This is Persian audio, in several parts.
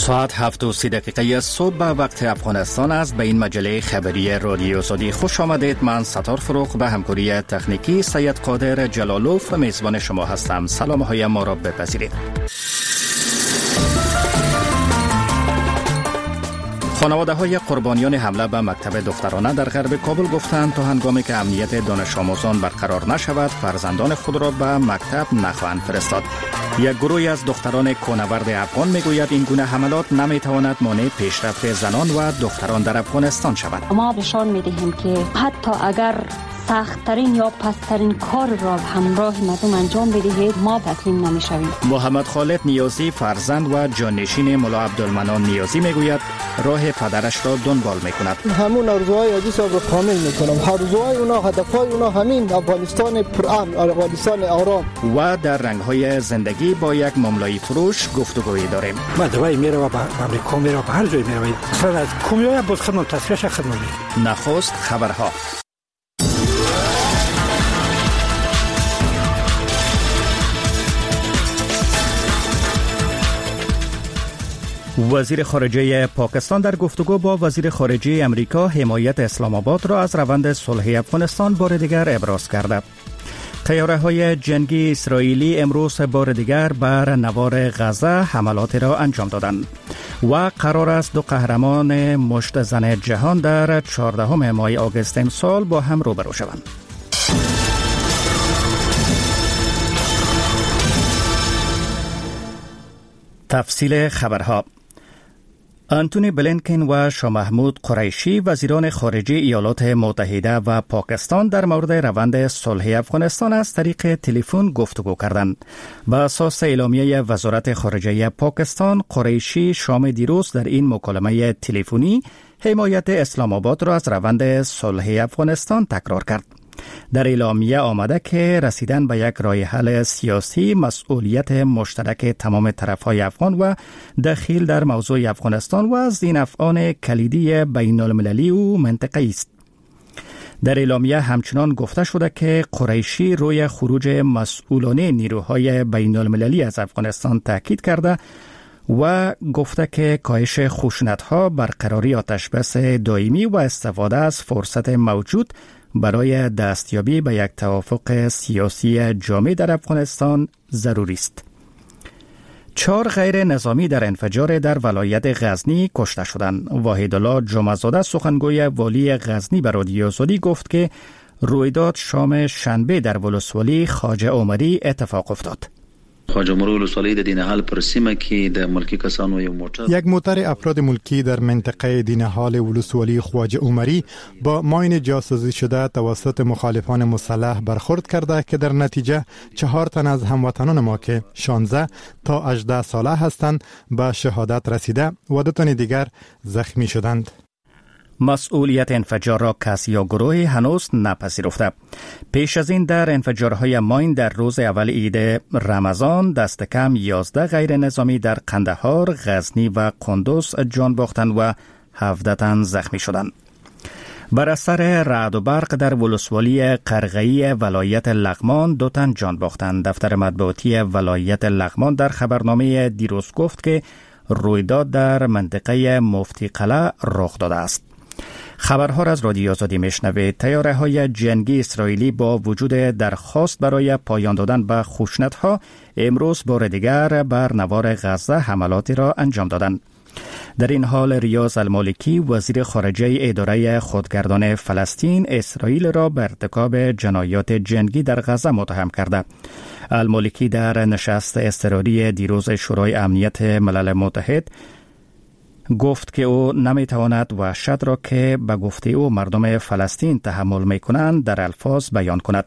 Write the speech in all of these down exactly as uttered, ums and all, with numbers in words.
ساعت هفت و سی دقیقه صبح به وقت افغانستان است. به این مجله خبری رادیو زادی خوش آمدید. من ستار فروغ به همکاری تکنیکی سید قادر جلالوف میزبان شما هستم. سلام های ما را بپذیرید. خانواده های قربانیان حمله به مکتب دخترانه در غرب کابل گفتند تا هنگامی که امنیت دانش آموزان برقرار نشود فرزندان خود را به مکتب نخواهند فرستاد. یک گروهی از دختران کوهنورد افغان میگوید این گونه حملات نمیتواند مانع پیشرفت زنان و دختران در افغانستان شود. ما نشان میدهیم که حتی اگر سخت‌ترین یا پست‌ترین کار را همراه مردم انجام بدهید ما تسلیم نمی‌شویم. محمد خالد نیازی فرزند و جانشین ملا عبدالمنان نیازی میگوید راه پدرش را دنبال میکند. همون آرزوهای عزیز را کامل میکنم. آرزوهای اونا، هدفهای اونا همین افغانستان پرامن، افغانستان آرام. و در رنگ‌های زندگی با یک مملای فروش گفتگویی داریم. من دوای میره و به امریکا میره و به هر جای میره. اصلا از کمیای باز خدمت تصفیهش خدمت میکنم. نخست خبرها. وزیر خارجه پاکستان در گفتگو با وزیر خارجه امریکا حمایت اسلام آباد را از روند صلح افغانستان بار دیگر ابراز کرده. طیاره های جنگی اسرائیلی امروز بار دیگر بر نوار غزه حملات را انجام دادند و قرار است دو قهرمان مشت زن جهان در چهاردهم ماه آگوست امسال با هم روبرو شوند. تفصیل خبرها. آنتونی بلینکن و شاه محمود قریشی وزیران خارجه ایالات متحده و پاکستان در مورد روند صلح افغانستان از طریق تلفن گفتگو کردند. بر اساس اعلامیه وزارت خارجه پاکستان، قریشی شام دیروز در این مکالمه تلفنی حمایت اسلام آباد را از روند صلح افغانستان تکرار کرد. در اعلامیه آمده که رسیدن به یک راه حل سیاسی مسئولیت مشترک تمام طرف‌های افغان و دخیل در موضوع افغانستان و از این افعان کلیدی بین المللی و منطقه‌ای است. در اعلامیه همچنان گفته شده که قریشی روی خروج مسئولانه نیروهای بین المللی از افغانستان تاکید کرده و گفته که کاهش خشونت‌ها، برقراری آتشبس دائمی و استفاده از فرصت موجود برای دستیابی به یک توافق سیاسی جامع در افغانستان ضروری است. چهار غیر نظامی در انفجار در ولایت غزنی کشته شدند. واحدالله جمعه‌زاده سخنگوی والی غزنی به رادیو زادی گفت که رویداد شام شنبه در ولسوالی خواجه عمری اتفاق افتاد. خواجه عمری ولسوالی د دینهال پر سیمه کې د ملکی کسانو یو موټر یک موټر افراد ملکی در منطقه دینهال ولسوالی خواجه عمری با ماین جاسوسی شده توسط مخالفان مسلح برخورد کرده که در نتیجه چهار تن از هموطنان ما که شانزده تا هجده ساله هستند به شهادت رسیده و دو تن دیگر زخمی شدند. مسئولیت انفجار را کسی یا گروهی هنوز نپذیرفته. پیش از این در انفجارهای ماین در روز اول عید رمضان دست کم یازده غیر نظامی در قندهار، غزنی و قندوز جان باختند و هفده تن زخمی شدند. بر اثر رعد و برق در ولسوالی قرغه‌ای ولایت لغمان دو تن جان باختند. دفتر مطبوعاتی ولایت لغمان در خبرنامه دیروز گفت که رویداد در منطقه مفتی قلعه رخ داده است. خبرها را از رادیو آزادی میشنوید. طیاره های جنگی اسرائیلی با وجود درخواست برای پایان دادن به خشونت‌ها امروز بار دیگر بر نوار غزه حملاتی را انجام دادند. در این حال ریاض المالکی وزیر خارجه اداره خودگردان فلسطین اسرائیل را به ارتکاب جنایات جنگی در غزه متهم کرده. المالکی در نشست اضطراری دیروز شورای امنیت ملل متحد گفت که او نمیتواند وحشت را که به گفته او مردم فلسطین تحمل میکنند در الفاظ بیان کند.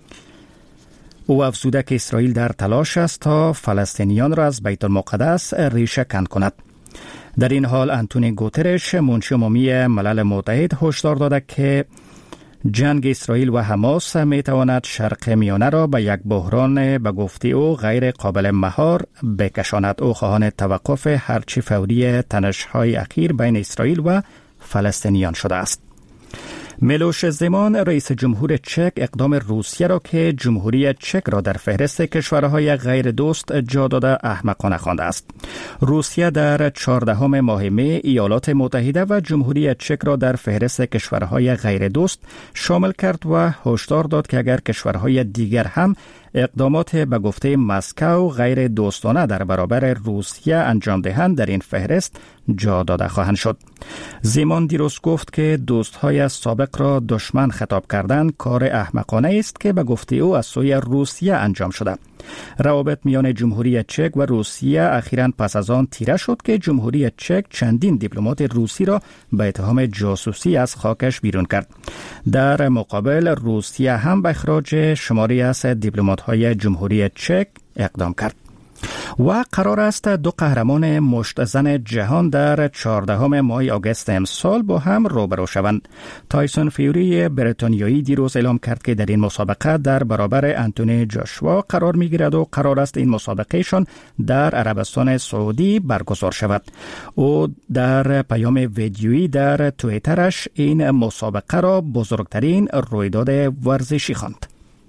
او افزوده که اسرائیل در تلاش است تا فلسطینیان را از بیت المقدس ریشه کن کند. در این حال آنتونی گوترش منشی عمومی ملل متحد هشدار داده که جنگ اسرائیل و حماس می تواند شرق میانه را به یک بحران به گفته او غیر قابل مهار بکشاند. او خواهان توقف هرچی فوری تنش‌های اخیر بین اسرائیل و فلسطینیان شده است. میلوش زمان رئیس جمهور چک اقدام روسیه را که جمهوری چک را در فهرست کشورهای غیر دوست جا داده احمقانه خوانده است. روسیه در چهاردهم ماه می ایالات متحده و جمهوری چک را در فهرست کشورهای غیر دوست شامل کرد و هشدار داد که اگر کشورهای دیگر هم اقدامات به گفته مسکو غیر دوستانه در برابر روسیه انجام دهند در این فهرست جا داده خواهند شد. زمان دیروز گفت که دوستهای سابق را دشمن خطاب کردن کار احمقانه است که به گفته او از سوی روسیه انجام شده. روابط میان جمهوری چک و روسیه اخیراً پس از آن تیره شد که جمهوری چک چندین دیپلمات روسی را به اتهام جاسوسی از خاکش بیرون کرد. در مقابل روسیه هم به اخراج شماری از دیپلمات‌های جمهوری چک اقدام کرد. و قرار است دو قهرمان مشت زن جهان در چهاردهم ماه آگوست امسال با هم روبرو شوند. تایسون فیوری بریتانیایی دیروز اعلام کرد که در این مسابقه در برابر انتونی جاشوا قرار می‌گیرد و قرار است این مسابقهشان در عربستان سعودی برگزار شود. او در پیام ویدیویی در توییترش این مسابقه را بزرگترین رویداد ورزشی خواند.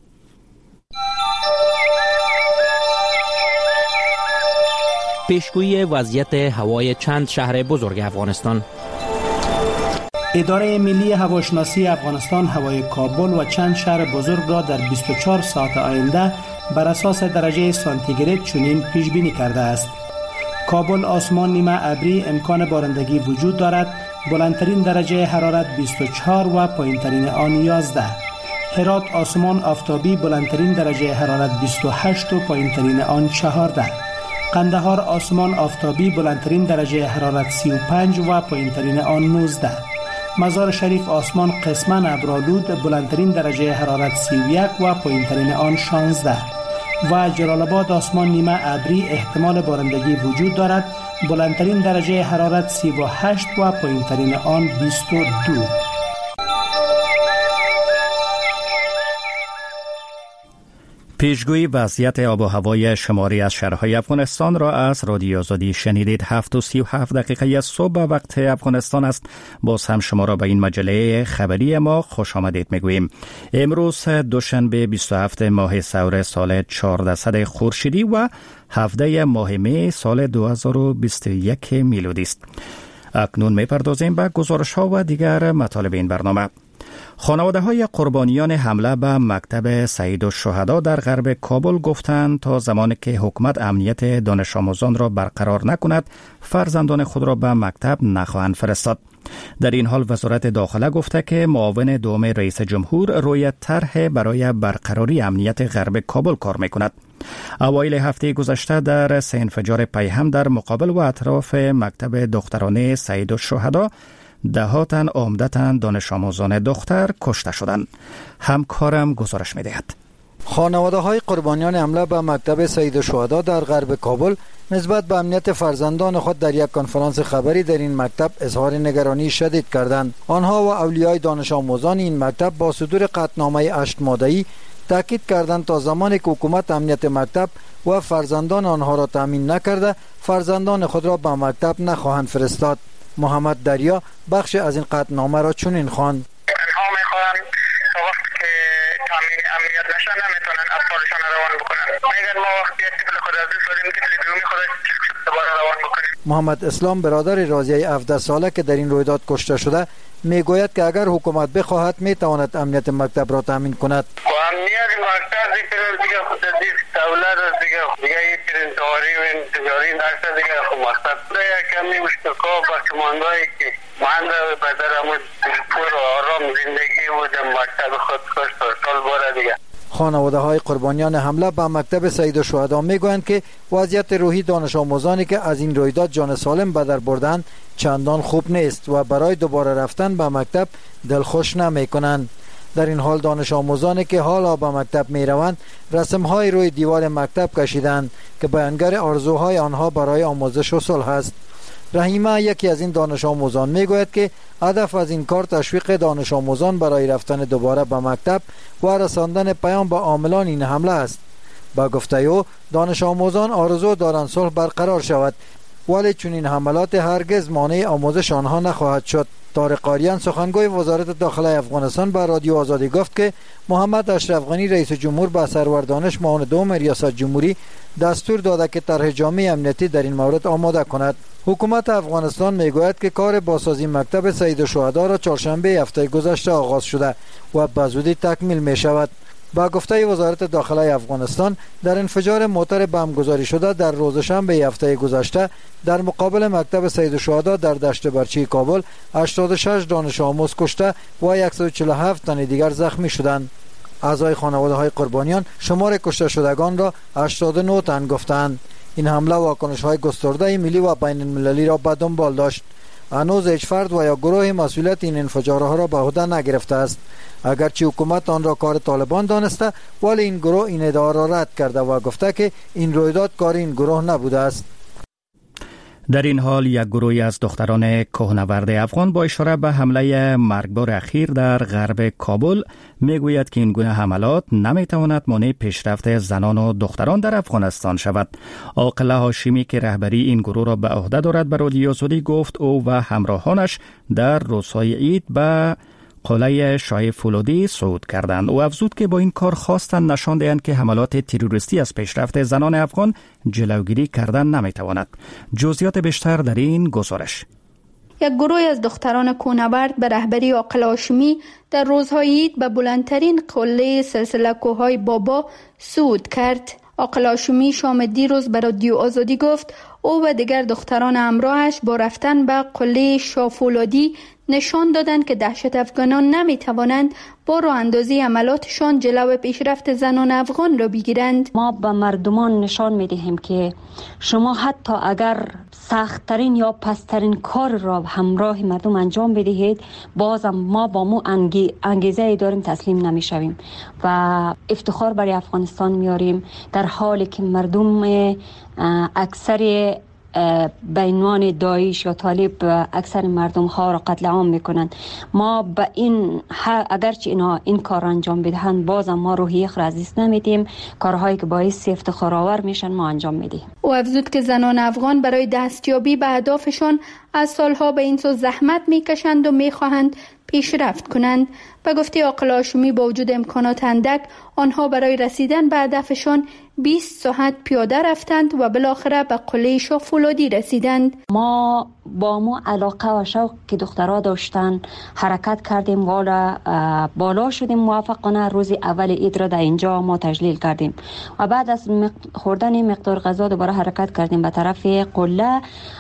پیشگویی وضعیت هوای چند شهر بزرگ افغانستان. اداره ملی هواشناسی افغانستان هوای کابل و چند شهر بزرگ را در بیست و چهار ساعت آینده بر اساس درجه سانتیگراد چنین پیش بینی کرده است. کابل آسمان نیمه ابری، امکان بارندگی وجود دارد. بلندترین درجه حرارت بیست و چهار و پایینترین آن یازده. هرات آسمان آفتابی، بلندترین درجه حرارت بیست و هشت و پایینترین آن چهارده. قندهار آسمان آفتابی، بلندترین درجه حرارت سی و پنج و پایینترین آن نوزده. مزار شریف آسمان قسما ابرآلود، بلندترین درجه حرارت سی و یک و پایینترین آن شانزده. و جلال آباد آسمان نیمه ابری، احتمال بارندگی وجود دارد، بلندترین درجه حرارت سی و هشت و پایینترین آن بیست و دو. پیشگویی وضعیت آب و هوای شماری از شهرهای افغانستان را از رادیو آزادی شنیدید. هفت و سی و هفت دقیقه صبح وقت افغانستان است. باز هم شما را به این مجله خبری ما خوش آمدید میگوییم. امروز دوشنبه بیست و هفتم ماه سور سال چهاردهصد خورشیدی و هفدهم ماه می سال دو هزار و بیست و یک میلادی است. اکنون میپردازیم به گزارش ها و دیگر مطالب این برنامه. خانواده های قربانیان حمله به مکتب سید الشهدا در غرب کابل گفتند تا زمانی که حکومت امنیت دانش آموزان را برقرار نکند فرزندان خود را به مکتب نخواهند فرستاد. در این حال وزارت داخله گفته که معاون دوم رئیس جمهور روی طرح برای برقراری امنیت غرب کابل کار میکند. اوایل هفته گذشته در سه انفجار پیهم در مقابل و اطراف مکتب دخترانه سید الشهدا ده تن عمدتاً دانش آموزان دختر کشته شدند. همکارم گزارش می‌دهد. خانواده های قربانیان حمله به مکتب سید الشهدا در غرب کابل نسبت به امنیت فرزندان خود در یک کنفرانس خبری در این مکتب اظهار نگرانی شدید کردند. آنها و اولیای دانش آموزان این مکتب با صدور قطعنامه هشت ماده‌ای تاکید کردند تا زمانی که حکومت امنیت مکتب و فرزندان آنها را تامین نکرده فرزندان خود را به مکتب نخواهند فرستاد. محمد دریا بخش از این قطعنامه را چنین خواند: آنها میخواهند تا وقتی که تامین امنیت نشه نمیتونن اطفالشان روان بکنن. میگن ما وقتی طفل خود از دست دادیم طفل دومی خود دوباره روان بکنیم. محمد اسلام برادر رازیه هفده ساله که در این رویداد کشته شده میگوید که اگر حکومت بخواهد میتواند امنیت مکتب را تامین کند. و امنیت مکتب دیگه دیگه خود دیگه دولت دیگه دیگه این تجاری و تجاری نشه دیگه خود مکتب دیگه کمی مشتکا با کماندایی که مانده به درمون پر و آرام زندگی بودم مکتب خود کشت و سال باره دیگه. خانواده های قربانیان حمله به مکتب سید الشهدا میگویند که وضعیت روحی دانش آموزانی که از این رویداد جان سالم به در بردند چندان خوب نیست و برای دوباره رفتن به مکتب دلخوش نمی کنند. در این حال دانش آموزانی که حالا به مکتب می روند رسم های روی دیوار مکتب کشیدند که بیانگر آرزوهای آنها برای آموزش و صلح است. رحیمه یکی از این دانش آموزان می گوید که هدف از این کار تشویق دانش آموزان برای رفتن دوباره به مکتب و رساندن پیام به عاملان این حمله است. با گفته او دانش آموزان آرزو دارند صلح برقرار شود. ولی چنین حملات هرگز مانع آموزش آنها نخواهد شد. طارق قاریان سخنگوی وزارت داخله افغانستان به رادیو آزادی گفت که محمد اشرف غنی رئیس جمهور به سرور دانش معاون دوم ریاست جمهوری دستور داده که طرح جامع امنیتی در این مورد آماده کند. حکومت افغانستان میگوید که کار بازسازی مکتب سید الشهدا را چهارشنبه هفته گذشته آغاز شده و به زودی تکمیل می شود. با گفته وزارت داخله افغانستان، در انفجار موتر بمبگذاری شده در روز شنبه هفته گذشته در مقابل مکتب سید الشهدا در دشت برچی کابل هشتاد و شش دانش آموز کشته و صد و چهل و هفت تن دیگر زخمی شدند. اعضای خانواده های قربانیان شمار کشته شدگان را هشتاد و نه تن گفتند. این حمله واکنش های گسترده ملی و بین المللی را به دنبال داشت. هنوز هیچ فرد و یا گروه مسئولیت این انفجارها را به عهده نگرفته است. اگرچه حکومت آن را کار طالبان دانسته، ولی این گروه این ادعا را رد کرده و گفته که این رویداد کار این گروه نبوده است. در این حال یک گروهی از دختران کوهنورد افغان با اشاره به حمله مرگبار اخیر در غرب کابل میگوید که این گونه حملات نمیتواند مانع پیشرفت زنان و دختران در افغانستان شود. عاقله هاشمی که رهبری این گروه را به عهده دارد به رادیو آزادی گفت او و همراهانش در روزهای عید به قلعه شاه فولادی صعود کردند. او افزود که با این کار خواستند نشان دهند که حملات تروریستی از پیشرفت زنان افغان جلوگیری کردن نمیتواند. جزئیات بیشتر در این گزارش. یک گروه از دختران کوهنورد به رهبری عاقله هاشمی در روزهای عید به بلندترین قله سلسله کوههای بابا صعود کرد. عاقله هاشمی شام دیروز به رادیو آزادی گفت او و دیگر دختران همراهش با رفتن به قله شاه فولادی نشان دادند که دهشت افغانان نمی توانند با راه اندازی عملاتشان جلو پیشرفت زنان افغان را بگیرند. ما به مردمان نشان می دهیم که شما حتی اگر سخت‌ترین یا پسترین کار را همراه مردم انجام بدهید، بازم ما با مو انگیزه داریم تسلیم نمی شویم و افتخار برای افغانستان میاریم، در حالی که مردم اکثر به عنوان داعش یا طالب اکثر مردم ها را قتل عام میکنند. ما به این اگرچه اینا این کار انجام بدهند، بازم ما روحیه خود از دست نمیدیم. کارهایی که باعث افتخار آور میشن ما انجام میدیم. او افزود که زنان افغان برای دستیابی به اهدافشان از سالها به این سو زحمت میکشند و میخواهند پیشرفت کنند. به گفته عاقله هاشمی با وجود امکانات اندک، آنها برای رسیدن به هدفشان بیست ساعت پیاده رفتند و بالاخره به قلعه شاه فولادی رسیدند. ما با مو علاقه و شوق که دخترها داشتن حرکت کردیم، والا بالا شدیم موفقانه. روز اول عید را در اینجا ما تجلیل کردیم و بعد از خوردن مقدار غذا دوباره حرکت کردیم به طرف قله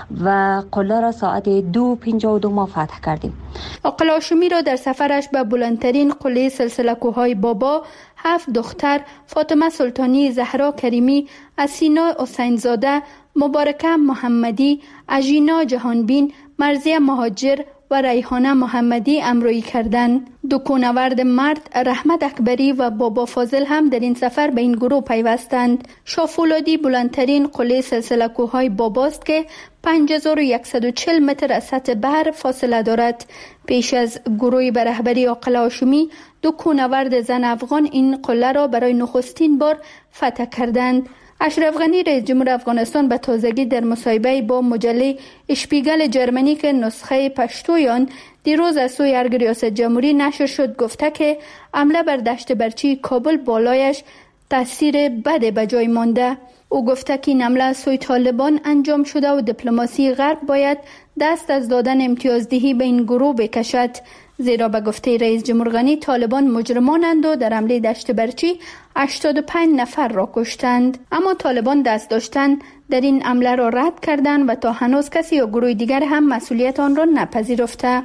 و قله را ساعت دو پنجاه و دو ما فتح کردیم. عاقله هاشمی را در سفرش به بلندترین قله سلسله کوههای بابا هفت دختر، فاطمه سلطانی، زهرا کریمی، اسینا حسین زاده، مبارکه محمدی، اژینا جهانبین، مرزیه مهاجر و ریحانه محمدی امرویی کردند. دو کوهنورد مرد، رحمت اکبری و بابا فاضل هم در این سفر به این گروه پیوستند. شاه فولادی بلندترین قله سلسله کوههای باباست که پنج هزار و صد و چهل متر از سطح بحر فاصله دارد. پیش از گروهی به رهبری عاقله هاشمی، دو کوهنورد زن افغان این قله را برای نخستین بار فتح کردند. اشرف غنی رئیس جمهور افغانستان به تازگی در مصاحبه با مجله اشپیگل جرمنی که نسخه پشتوی آن دیروز از سوی ارگ ریاست جمهوری نشر شد گفته که حمله بر دشت برچی کابل بالایش تاثیر بد به جای مانده. او گفته که این حمله از سوی طالبان انجام شده و دیپلماسی غرب باید دست از دادن امتیازدهی به این گروه بکشد، زیرا به گفته رئیس جمهور غنی طالبان مجرمانند و در حمله دشت برچی هشتاد و پنج نفر را کشتند. اما طالبان دست داشتن در این حمله را رد کردند و تا هنوز کسی یا گروه دیگر هم مسئولیت آن را نپذیرفته.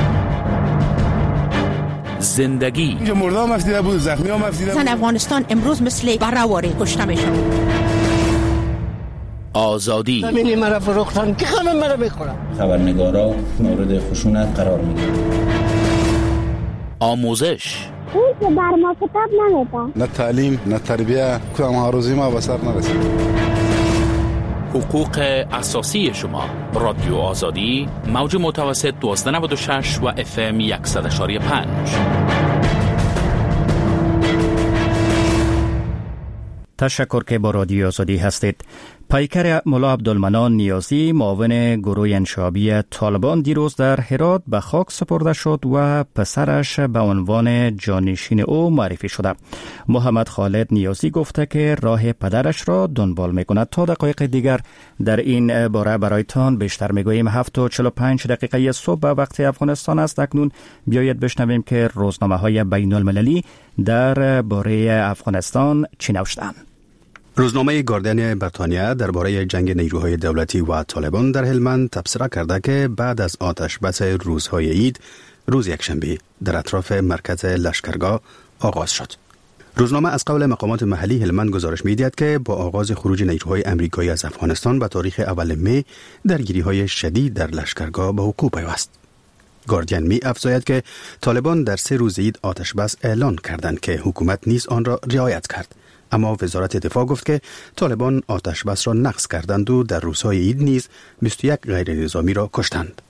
زندگی اینجا مرده هم افزیده بود، زخمی هم افزیده بود. زن افغانستان امروز مثل برهواری کشته میشن. آزادی زمینی مرا فروختن که خانم مرا بخورم. خبرنگارا مورد خشونت قرار میگیرن. آموزش اون که بر ما کتاب نمیدن. نه تعلیم نه تربیه، کدام هاروزی ما به سر نرسید. حقوق اساسی شما. رادیو آزادی، موج متوسط دوازده نود و شش و اف ام صد و یک و پنج. تشکر که با رادیو آزادی هستید. پیکر ملا عبدالمنان نیازی معاون گروه انشابی طالبان دیروز در هرات به خاک سپرده شد و پسرش به عنوان جانشین او معرفی شده. محمد خالد نیازی گفته که راه پدرش را دنبال میکند. تا دقایق دیگر در این باره برایتان بیشتر میگوییم. هفت و چهل و پنج دقیقه صبح به وقت افغانستان است. اکنون بیایید بشنویم که روزنامه های بین المللی در باره افغانستان چی نوشتند. روزنامه گاردین بریتانیا درباره جنگ نیروهای دولتی و طالبان در هلمند تبصره کرده که بعد از آتش بس روزهای عید روز یکشنبه در اطراف مرکز لشکرگاه آغاز شد. روزنامه از قول مقامات محلی هلمند گزارش می‌دهد که با آغاز خروج نیروهای امریکایی از افغانستان به تاریخ اول می درگیری‌های شدید در لشکرگاه به وقوع پیوست. گاردین می افزاید که طالبان در سه روز عید آتش بس اعلان کردند که حکومت نیز آن را رعایت کرد. اما وزارت دفاع گفت که طالبان آتش بس را نقض کردند و در روزهای عید نیز بیست و یک غیر نظامی را کشتند.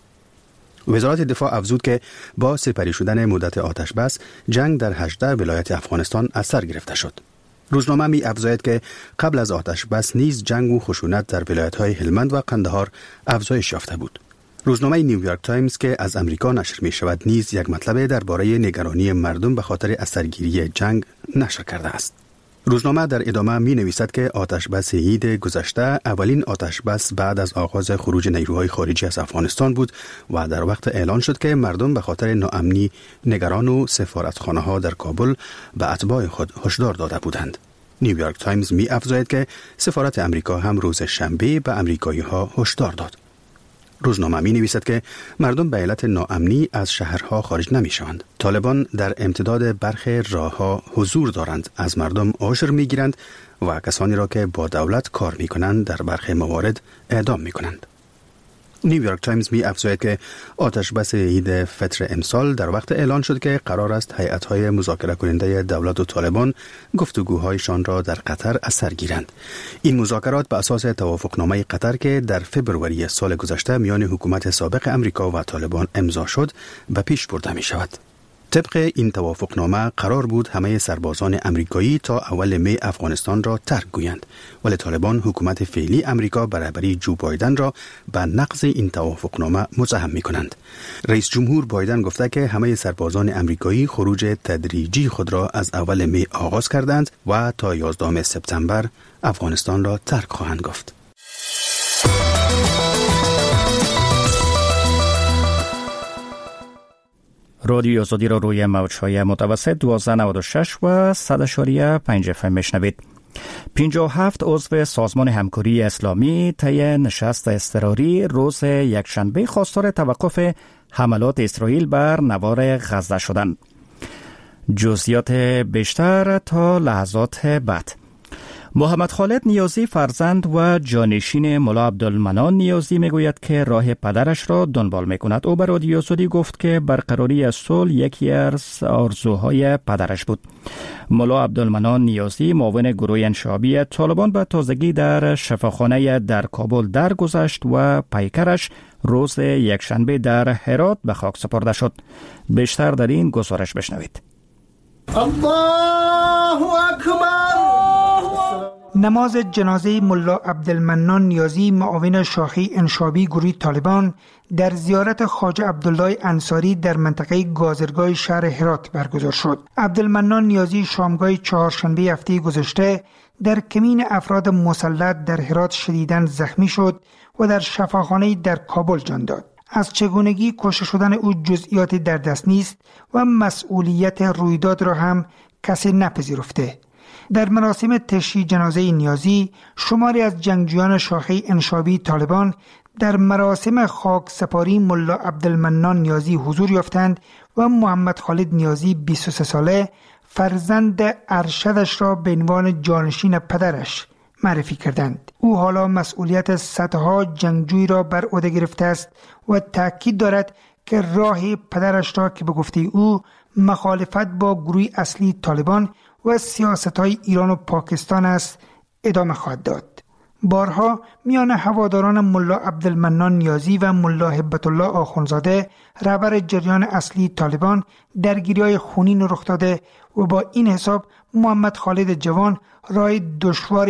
وزارت دفاع افزود که با سپری شدن مدت آتش بس جنگ در هجده ولایت افغانستان از سر گرفته شد. روزنامه می افزاید که قبل از آتش بس نیز جنگ و خشونت در ولایت‌های هلمند و قندهار افزایش یافته بود. روزنامه نیویورک تایمز که از امریکا نشر می شود نیز یک مطلب درباره نگرانی مردم به خاطر اثرگیری جنگ نشر کرده است. روزنامه در ادامه می نویسد که آتش بس عید گذشته اولین آتش بس بعد از آغاز خروج نیروهای خارجی از افغانستان بود و در وقت اعلان شد که مردم به خاطر ناامنی نگران و سفارتخانه ها در کابل به اتباع خود هشدار داده بودند. نیویورک تایمز می افزاید که سفارت امریکا هم روز شنبه به امریکایی ها هشدار داد. روزنامه می نویسد که مردم به علت ناامنی از شهرها خارج نمی شوند. طالبان در امتداد برخی راهها حضور دارند، از مردم عشر می گیرند و کسانی را که با دولت کار می کنند در برخی موارد اعدام می کنند. نیویورک تایمز می افزاید که آتش بس عید فطر امسال در وقت اعلان شد که قرار است هیئت‌های مذاکره کننده دولت و طالبان گفتگوهایشان را در قطر از سر گیرند. این مذاکرات به اساس توافقنامه قطر که در فبروری سال گذشته میان حکومت سابق امریکا و طالبان امضا شد به پیش برده می شود. طبق این توافقنامه قرار بود همه سربازان امریکایی تا اول می افغانستان را ترک گویند، ولی طالبان حکومت فعلی امریکا به رهبری جو بایدن را به نقض این توافقنامه متهم می کنند. رئیس جمهور بایدن گفته که همه سربازان امریکایی خروج تدریجی خود را از اول می آغاز کردند و تا یازدهم سپتامبر افغانستان را ترک خواهند گفت. رادیو آزادی را روی موج‌های متوسط دوازده نود و شش و صد اشاریه پنج اف ام میشنوید. پنجاه و هفت عضو سازمان همکاری اسلامی طی نشست اضطراری روز یکشنبه خواستار توقف حملات اسرائیل بر نوار غزه شدند. جزئیات بیشتر تا لحظات بعد. محمد خالد نیازی فرزند و جانشین ملا عبدالمنان نیازی میگوید که راه پدرش را دنبال میکند. او به رادیو آزادی گفت که برقراری صلح یکی از آرزوهای پدرش بود. ملا عبدالمنان نیازی معاون گروه انشابی طالبان به تازگی در شفاخانه در کابل درگذشت و پیکرش روز یکشنبه در هرات به خاک سپرده شد. بیشتر در این گزارش بشنوید. الله اکبر. نماز جنازه ملا عبدالمنان نیازی معاون شاخی انشابی گروه طالبان در زیارت خواجه عبدالله انصاری در منطقه گازرگاه شهر هرات برگزار شد. عبدالمنان نیازی شامگاه چهارشنبه هفته گذشته در کمین افراد مسلط در هرات شدیداً زخمی شد و در شفاخانه در کابل جان داد. از چگونگی کشته شدن او جزئیاتی در دست نیست و مسئولیت رویداد را هم کسی نپذیرفته. در مراسم تشییع جنازه نیازی شماری از جنگجویان شاخه انشابی طالبان در مراسم خاک سپاری ملا عبدالمنان نیازی حضور یافتند و محمد خالد نیازی بیست و سه ساله فرزند ارشدش را به عنوان جانشین پدرش معرفی کردند. او حالا مسئولیت صدها جنگجوی را بر عهده گرفته است و تاکید دارد که راه پدرش را که به گفته او مخالفت با گروه اصلی طالبان و سیاست‌های ایران و پاکستان است ادامه خواهد داد. بارها میان هواداران ملا عبدالمنان نیازی و ملا هبت الله آخوندزاده رهبر جریان اصلی طالبان درگیری‌های خونین رخ داده و با این حساب محمد خالد جوان راه دشواری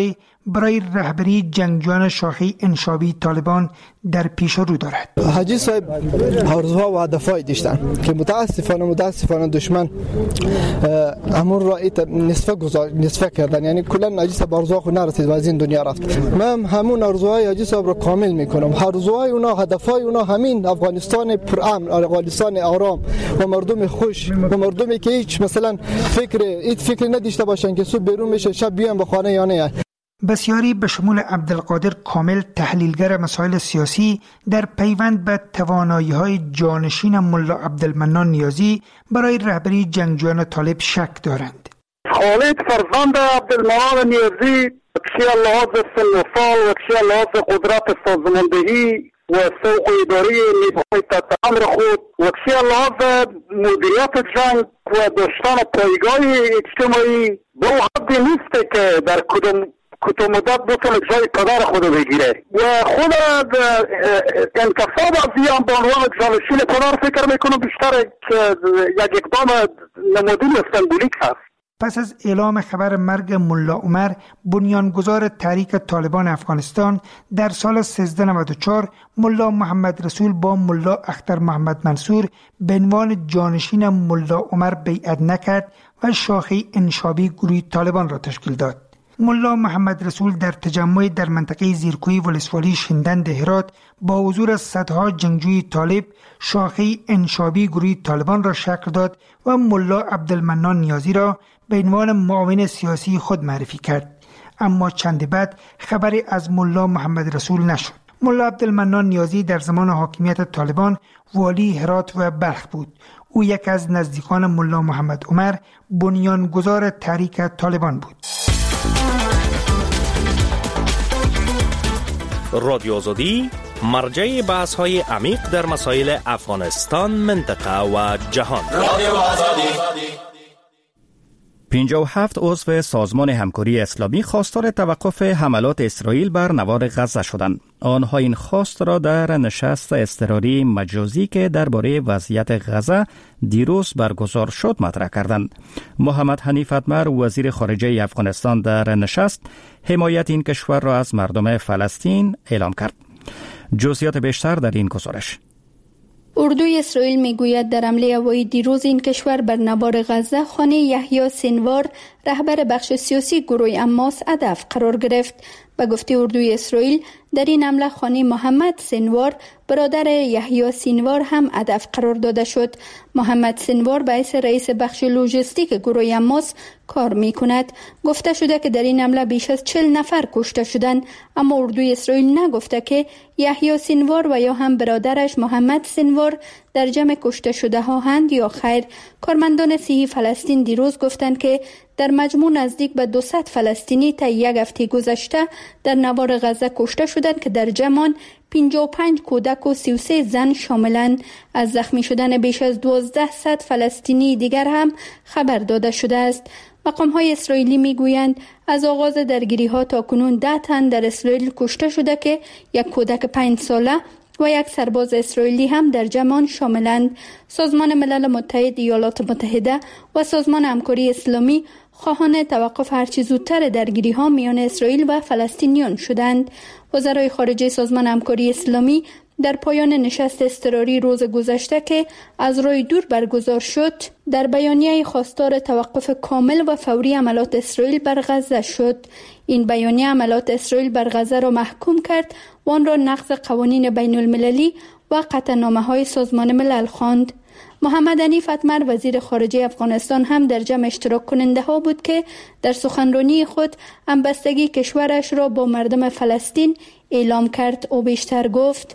برای رهبری جنگجویان شاخه انشابی طالبان در پیش رو دارد. حاجی صاحب آرزوها و اهدافی داشتن که متاسفانه متاسفانه دشمن همون را نصفه گذاشت، نصفه کردن، یعنی کلا حاجی صاحب آرزوها خود نرسید و از این دنیا رفت. من همون آرزوهای حاجی صاحب رو کامل میکنم. آرزوهای اونا، هدفهای اونا همین افغانستان پرامن، افغانستان آرام و مردم خوش و مردمی که هیچ مثلا فکر هیچ فکر نداشته باشن که صبح بیرون بشه شب بیان به خانه یا نه. بسیاری به شمول عبدالقادر کامل تحلیلگر مسائل سیاسی در پیوند به توانایی‌های جانشین ملا عبدالمنان نیازی برای رهبری جنگجویان طالب شک دارند. خالد فرزند عبدالمنان نیازی کشی لحاظ سن و سال و کشی لحاظ قدرت سازماندهی و سوق اداری نیروهای تحت امر خود و کشی لحاظ مدیریت جنگ و داشتن پایگاه اجتماعی به حدی نیست که در کدام کتو مدت بتونه جای پدر خود بگیره و خود انتصاب از این به عنوان جانشین پدر فکر میکنم بیشتر یک اقدام نمادین استنبولیک هست. پس از اعلام خبر مرگ ملا عمر بنیانگذار تحریک طالبان افغانستان در سال سیزده نود و چهار، ملا محمد رسول با ملا اختر محمد منصور به عنوان جانشین ملا عمر بیعت نکرد و شاخه انشابی گروه طالبان را تشکیل داد. ملا محمد رسول در تجمع در منطقه زیرکوی ولسوالی شندند هرات با حضور صدها جنگجوی طالب شاخه انشابی گروه طالبان را شکل داد و ملا عبدالمنان نیازی را به عنوان معاون سیاسی خود معرفی کرد. اما چند بعد خبری از ملا محمد رسول نشد. ملا عبدالمنان نیازی در زمان حاکمیت طالبان والی هرات و بلخ بود. او یکی از نزدیکان ملا محمد عمر بنیانگذار تحریک طالبان بود. رادیو آزادی مرجع بحث های عمیق در مسائل افغانستان، منطقه و جهان. رادیو آزادی. پنجاه و هفت عضو سازمان همکاری اسلامی خواستار توقف حملات اسرائیل بر نوار غزه شدند. آنها این خواست را در نشست اضطراری مجازی که درباره وضعیت غزه دیروز برگزار شد مطرح کردند. محمد حنیف اتمر وزیر خارجه افغانستان در نشست حمایت این کشور را از مردم فلسطین اعلام کرد. جزئیات بیشتر در این گزارش. اردوی اسرائیل میگوید در حمله هوایی دیروز این کشور بر نوار غزه خانه یحیی سینوار رهبر بخش سیاسی گروه حماس هدف قرار گرفت. به گفته اردوی اسرائیل در این حمله خانه محمد سینوار برادر یحیی سینوار هم هدف قرار داده شد. محمد سینوار به حیث رئیس بخش لوجستیک گروه حماس کار می کند. گفته شده که در این حمله بیش از چهل نفر کشته شدند، اما اردوی اسرائیل نگفته که یحیی سینوار و یا هم برادرش محمد سینوار در جمع کشته شده ها هند یا خیر. کارمندان صحی فلسطین دیروز گفتند که در مجموع نزدیک به دویست فلسطینی تا یک هفته گذشته در نوار غزه کشته شدند که در جمع پنجاه و پنج کودک و سی و سه زن شاملند. از زخمی شدن بیش از دوازده صد فلسطینی دیگر هم خبر داده شده است. مقام های اسرائیلی می گویند از آغاز درگیری ها تا کنون ده تن در اسرائیل کشته شده که یک کودک پنج ساله و یک سرباز اسرائیلی هم در جمع شاملند. سازمان ملل متحد، ایالات متحده و سازمان همکاری اسلامی خواهان توقف هرچی زودتر درگیری ها میان اسرائیل و فلسطینیان شدند. وزرای خارجه سازمان همکاری اسلامی در پایان نشست اضطراری روز گذشته که از راه دور برگزار شد در بیانیه خواستار توقف کامل و فوری حملات اسرائیل بر غزه شد. این بیانیه حملات اسرائیل بر غزه را محکوم کرد و آن را نقض قوانین بین المللی و قطعنامه های سازمان ملل خواند. محمد حنیف اتمر وزیر خارجه افغانستان هم در جمع اشتراک کننده ها بود که در سخنرانی خود همبستگی کشورش را با مردم فلسطین اعلام کرد. او بیشتر گفت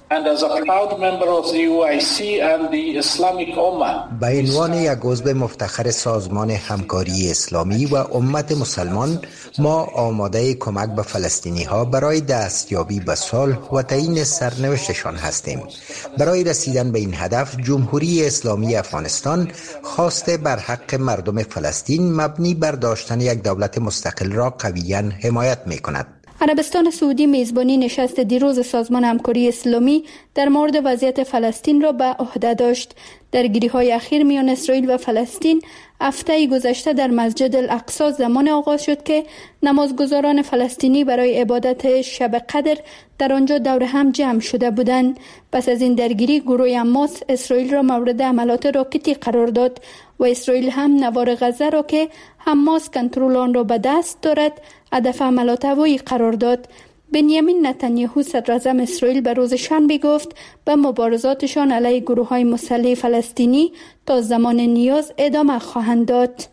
به عنوان یک عضو مفتخر سازمان همکاری اسلامی و امت مسلمان ما آماده کمک به فلسطینی ها برای دستیابی به صلح و تعیین سرنوشتشان هستیم. برای رسیدن به این هدف جمهوری اسلامی افغانستان خواسته بر حق مردم فلسطین مبنی بر داشتن یک دولت مستقل را قویاً حمایت می کند. عربستان سعودی میزبانی نشست دیروز سازمان همکاری اسلامی در مورد وضعیت فلسطین را به عهده داشت. درگیری‌های اخیر میان اسرائیل و فلسطین هفته گذشته در مسجد الاقصی زمان آغاز شد که نمازگزاران فلسطینی برای عبادت شب قدر در آنجا دور هم جمع شده بودند. پس از این درگیری گروه حماس اسرائیل را مورد حملات راکتی قرار داد و اسرائیل هم نوار غزه را که حماس کنترل آن را به دست دارد هدف حملات هوایی قرار داد. بنیامین نتانیاهو صدراعظم اسرائیل به روز شنبه گفت به مبارزاتشان علیه گروه‌های مسلح فلسطینی تا زمان نیاز ادامه خواهند داد.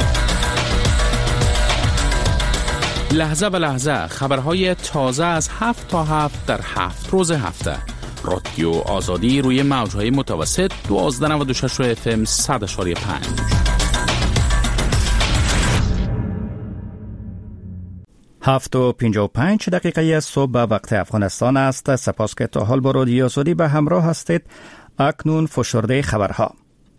لحظه به لحظه خبرهای تازه از هفت تا هفت در هفت روز هفته. رادیو آزادی روی موجهای متوسط دوازده نود و شش اف ام صد اشاری پنج. هفت و پنجاه و پنج دقیقه صبح وقت افغانستان است. سپاس که تا حال با رادیو آزادی به همراه هستید. اکنون فشرده خبرها.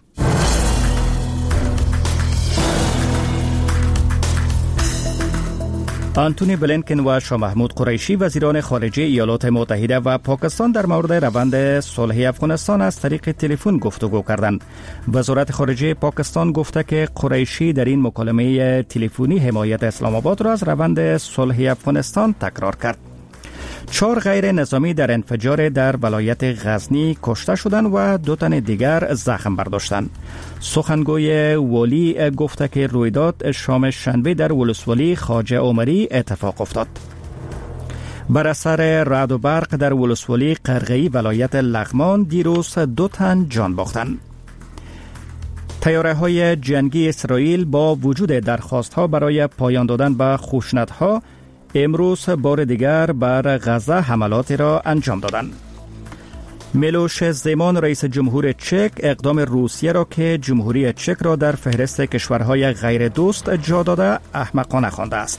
آنتونی بلینکن و شاه محمود قریشی وزیران خارجه ایالات متحده و پاکستان در مورد روند صلح افغانستان از طریق تلفن گفتگو کردند. وزارت خارجه پاکستان گفته که قریشی در این مکالمه تلفنی حمایت اسلام آباد را از روند صلح افغانستان تکرار کرد. چهار غیر نظامی در انفجار در ولایت غزنی کشته شدند و دو تن دیگر زخم برداشتند. سخنگوی ولی گفته که رویداد شام شنبه در ولسوالی خواجه عمری اتفاق افتاد. بر اثر رعد و برق در ولسوالی قرغه‌ای ولایت لغمان دیروز دو تن جان باختند. طیاره‌های جنگی اسرائیل با وجود درخواست‌ها برای پایان دادن به خشونت‌ها امروز بار دیگر بر غزه حملاتی را انجام دادند. میلوش زمان رئیس جمهور چک اقدام روسیه را که جمهوری چک را در فهرست کشورهای غیر دوست جا داده احمقانه خوانده است.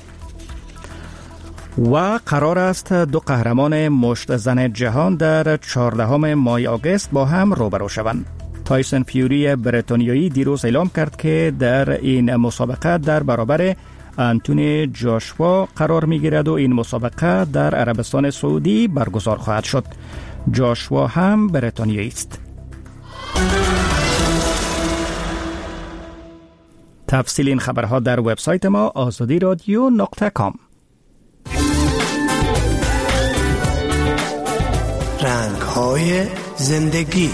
و قرار است دو قهرمان مشت زن جهان در چهاردهم ماه آگوست با هم روبرو شوند. تایسون فیوری بریتانیایی دیروز اعلام کرد که در این مسابقه در برابر آنتونی جاشوا قرار می‌گیرد و این مسابقه در عربستان سعودی برگزار خواهد شد. جاشوا هم بریتانیایی است. تفصیل این خبرها در وبسایت ما آزادی رادیو نقطه کام. رنگ‌های زندگی.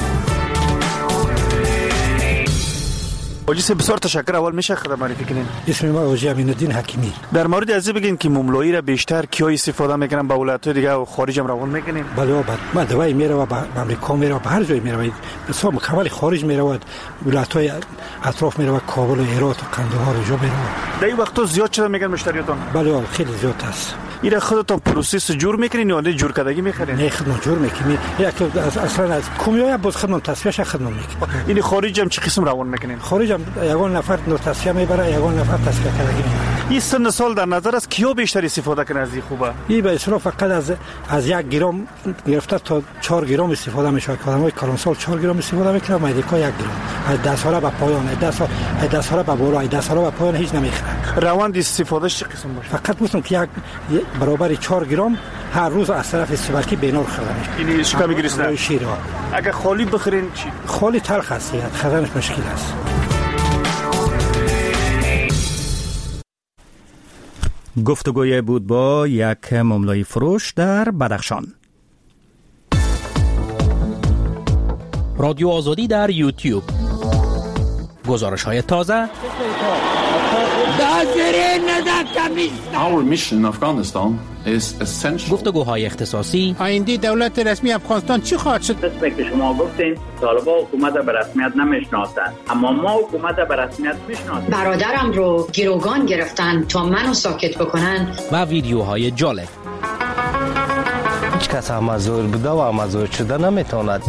حاجی بسیار تشکر. اول میشه خدمت معرفی کنین؟ اسم ما حاجی امین الدین حکیمی. در مورد از بگین که مملوئی را بیشتر کیا استفاده میکنن، با ولایت‌های دیگه و خارج هم روان میکنین؟ بله بله. ما دوای میره و به امریکا میره و به هر جای میره. بسیار مکمل خارج میره و ولایت‌های اطراف میره و کابل و هرات و قندهار و جا میره. در این وقتا زیاد شده میگن مشتریاتون؟ بله بله خیلی زیاد است. اینا خودتون پروسس جور میکنین یا نه جور کردگی میخرین؟ نه خودمون جور میکنیم. یک اصلا از کمیای باز خودمون تصفیهش خودمون میکنیم. این خارج هم چه قسم روان میکنین؟ خارج هم یگان نفر نو تصفیه میبره، یگان نفر تصفیه کردگی میبره. این سن سال در نظر است کیا بیشتر استفاده کنه از این خوبه؟ این به اصطلاح فقط از از یک گرم گرفته تا چهار گرم استفاده میشه. آدمای کلانسال چهار گرم استفاده میکنه، مدیکا یک گرم. از ده ساله به پایان، ده سال از ده ساله به بالا، ده ساله به پایان هیچ نمیخره. روند استفاده چه قسم باشه؟ فقط میتونم که یک برابر چهار گرم هر روز از طرف سوبرکی بینار خرید میشه. این شکم میگیرسته. شیر. اگه خالی بخرین چی؟ خالی تلخ است، خریدنش مشکل است. گفتگوی بود با یک مملوئی فروش در بدخشان. رادیو آزادی در یوتیوب. گزارش های تازه. Our mission in Afghanistan is essential. گفتگوهای اختصاصی. آینده دولت رسمی افغانستان چی خواهد شد؟ مثل که شما گفتین طالبان حکومت به رسمیت نمیشناسند، اما ما حکومت به رسمیت میشناسیم. برادرم رو گروگان گرفتن تا منو ساکت بکنن. و ویدیوهای جالب. هیچ کس امازور بوده و امازور شده نمیتواند.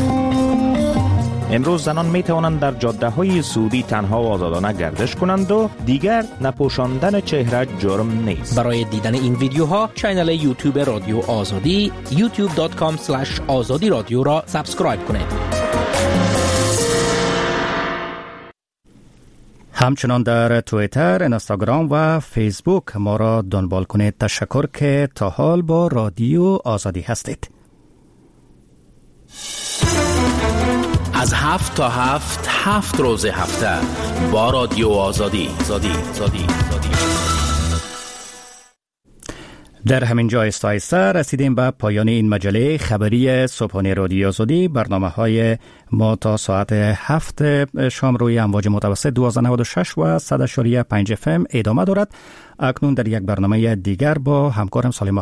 امروز زنان می توانند در جاده های سعودی تنها و آزادانه گردش کنند و دیگر نپوشاندن چهره جرم نیست. برای دیدن این ویدیوها کانال یوتیوب رادیو آزادی یوتیوب دات کام اسلش آزادی رادیو را سابسکرایب کنید. همچنان در توییتر، اینستاگرام و فیسبوک ما را دنبال کنید. تشکر که تا حال با رادیو آزادی هستید. از هفت تا هفت هفت روز هفته با رادیو آزادی زادی زادی زادی. در همین جا آهسته رسیدیم به پایان این مجله خبری صبحانه رادیو آزادی. برنامه های ما تا ساعت هفت شام روی امواج متوسط دویست و نود و شش و صد و پنج اف ام ادامه دارد. اکنون در یک برنامه دیگر با همکارم سالم